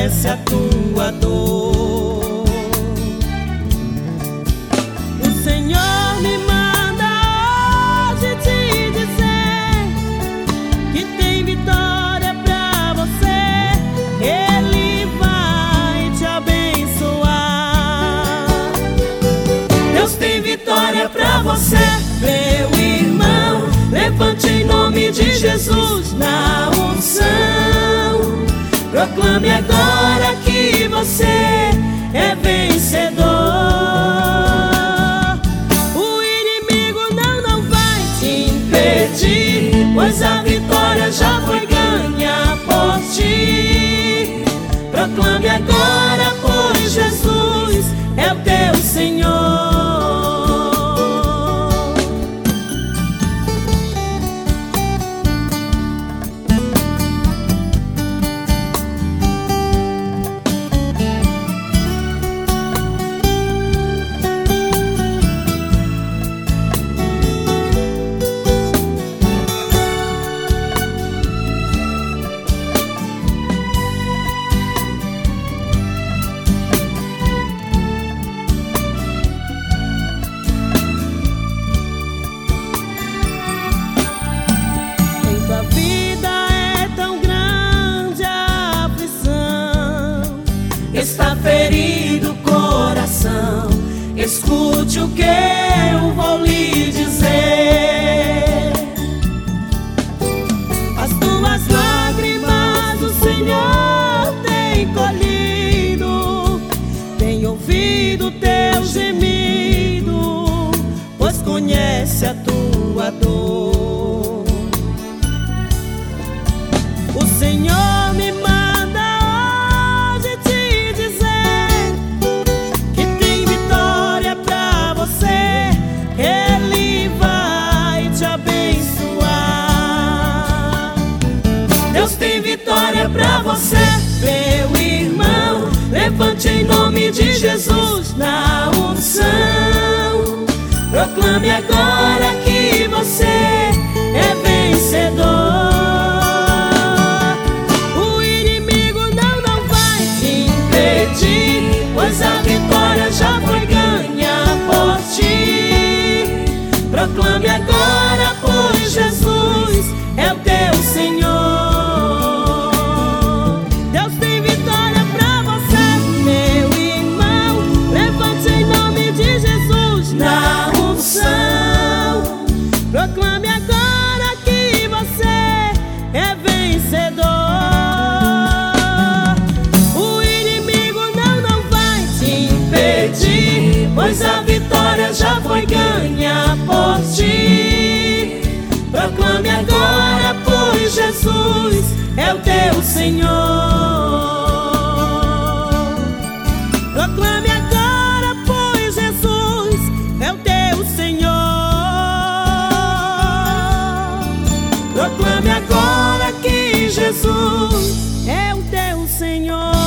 conhece a tua dor. O Senhor me manda hoje te dizer que tem vitória pra você. Ele vai te abençoar. Deus tem vitória pra você, meu irmão. Levante em nome de Jesus na unção. Proclame agora que você é vencedor. O inimigo não vai te impedir, pois a vitória já foi ganha por ti. Proclame agora, pois Jesus é o teu Senhor. Está ferido o coração, escute o que eu vou lhe dizer. As tuas lágrimas o Senhor tem colhido, tem ouvido teu gemido, pois conhece a tua dor. O Senhor me manda pra você, meu irmão. Levante em nome de Jesus na unção. Proclame agora que você é vencedor. O inimigo não vai te impedir, pois a vitória já foi ganha por ti. Proclame agora, pois Jesus é o teu Senhor. Proclame agora que você é vencedor. O inimigo não vai te impedir, pois a vitória já foi ganha por ti. Proclame agora, pois Jesus é o teu Senhor. Proclame agora, pois Jesus é o teu Senhor. Proclame agora que Jesus é o teu Senhor.